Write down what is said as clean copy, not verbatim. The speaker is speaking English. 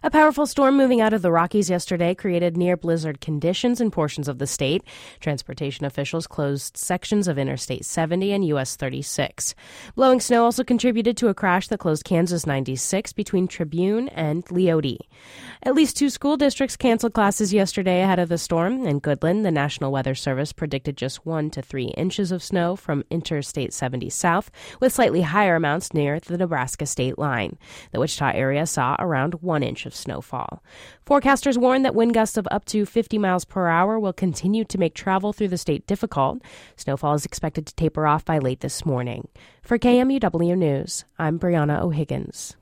A powerful storm moving out of the Rockies yesterday created near blizzard conditions in portions of the state. Transportation officials closed sections of Interstate 70 and US 36. Blowing snow also contributed to a crash that closed Kansas 96 between Tribune and Leoti. At least 2 school districts canceled classes yesterday ahead of the storm. In Goodland, the National Weather Service predicted just 1 to 3 inches of snow from Interstate 70 south, with slightly higher amounts near the Nebraska state line. The Wichita area saw around 1 inch of snowfall. Forecasters warn that wind gusts of up to 50 miles per hour will continue to make travel through the state difficult. Snowfall is expected to taper off by late this morning. For KMUW News, I'm Brianna O'Higgins.